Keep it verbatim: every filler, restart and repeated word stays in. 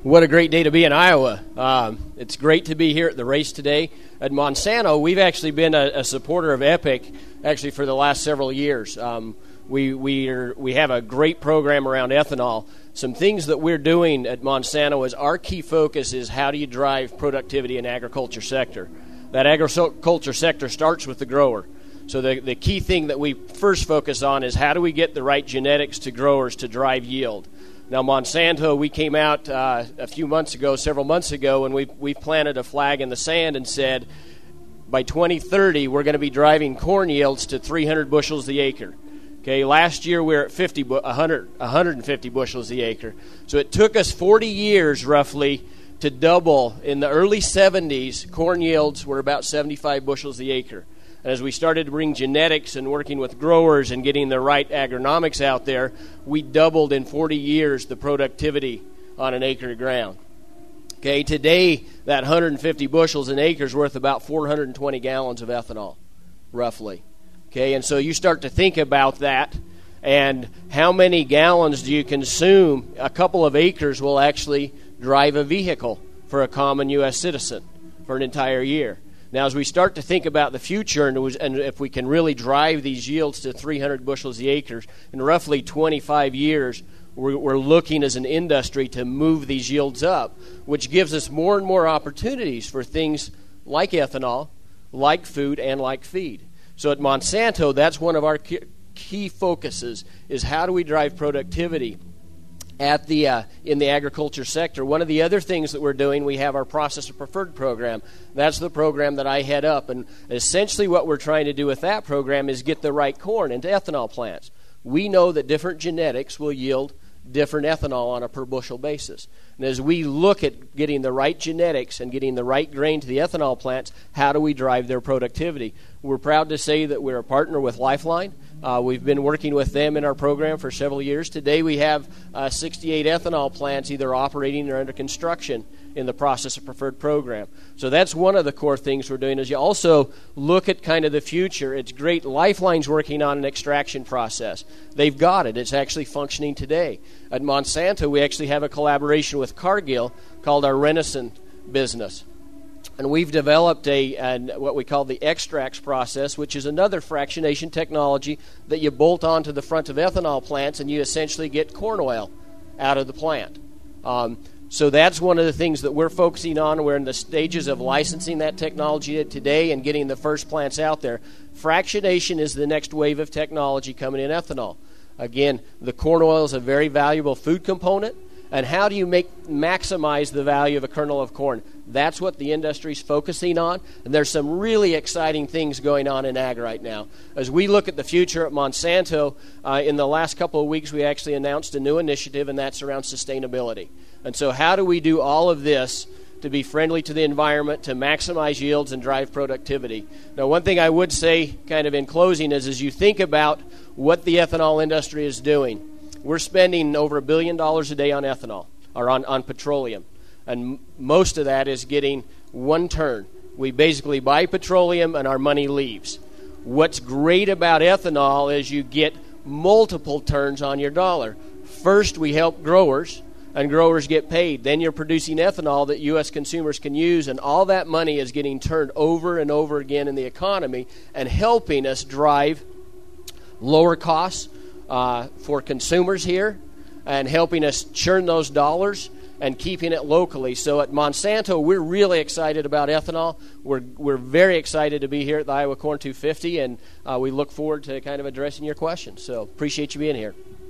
What a great day to be in Iowa. Um, it's great to be here at the race today. At Monsanto, we've actually been a, a supporter of EPIC actually for the last several years. Um, we we are, we have a great program around ethanol. Some things that we're doing at Monsanto is our key focus is how do you drive productivity in the agriculture sector. That agriculture sector starts with the grower. So the, the key thing that we first focus on is how do we get the right genetics to growers to drive yield. Now, Monsanto, we came out uh, a few months ago, several months ago, and we we planted a flag in the sand and said, by twenty thirty, we're going to be driving corn yields to three hundred bushels the acre. Okay, last year we were at fifty, one hundred, one hundred fifty bushels the acre. So it took us forty years, roughly, to double. In the early seventies, corn yields were about seventy-five bushels the acre. And as we started to bring genetics and working with growers and getting the right agronomics out there, we doubled in forty years the productivity on an acre of ground. Okay, today that one hundred fifty bushels an acre is worth about four hundred twenty gallons of ethanol, roughly. Okay, and so you start to think about that and how many gallons do you consume? A couple of acres will actually drive a vehicle for a common U S citizen for an entire year. Now, as we start to think about the future and, was, and if we can really drive these yields to three hundred bushels the acre, in roughly twenty-five years, we're, we're looking as an industry to move these yields up, which gives us more and more opportunities for things like ethanol, like food, and like feed. So at Monsanto, that's one of our key, key focuses is how do we drive productivity at the uh, in the agriculture sector. One of the other things that we're doing, we have our Processor Preferred program. That's the program that I head up, and essentially what we're trying to do with that program is get the right corn into ethanol plants. We know that different genetics will yield different ethanol on a per bushel basis. And as we look at getting the right genetics and getting the right grain to the ethanol plants, how do we drive their productivity? We're proud to say that we're a partner with Lifeline. Uh, we've been working with them in our program for several years. Today we have uh, sixty-eight ethanol plants either operating or under construction in the Processor Preferred program. So that's one of the core things we're doing is you also look at kind of the future. It's great. Lifeline's working on an extraction process. They've got it. It's actually functioning today. At Monsanto, we actually have a collaboration with Cargill called our Renaissance business. And we've developed a an, what we call the extracts process, which is another fractionation technology that you bolt onto the front of ethanol plants, and you essentially get corn oil out of the plant. Um, so that's one of the things that we're focusing on. We're in the stages of licensing that technology today and getting the first plants out there. Fractionation is the next wave of technology coming in ethanol. Again, the corn oil is a very valuable food component. And how do you make maximize the value of a kernel of corn? That's what the industry's focusing on. And there's some really exciting things going on in ag right now. As we look at the future at Monsanto, uh, in the last couple of weeks we actually announced a new initiative, and that's around sustainability. And so how do we do all of this to be friendly to the environment, to maximize yields and drive productivity? Now, one thing I would say kind of in closing is as you think about what the ethanol industry is doing, we're spending over a billion dollars a day on ethanol, or on, on petroleum. And m- most of that is getting one turn. We basically buy petroleum and our money leaves. What's great about ethanol is you get multiple turns on your dollar. First, we help growers, and growers get paid. Then you're producing ethanol that U S consumers can use, and all that money is getting turned over and over again in the economy and helping us drive lower costs Uh, for consumers here and helping us churn those dollars and keeping it locally. So at Monsanto, we're really excited about ethanol. We're we're very excited to be here at the Iowa Corn two fifty, and uh, we look forward to kind of addressing your questions. So appreciate you being here.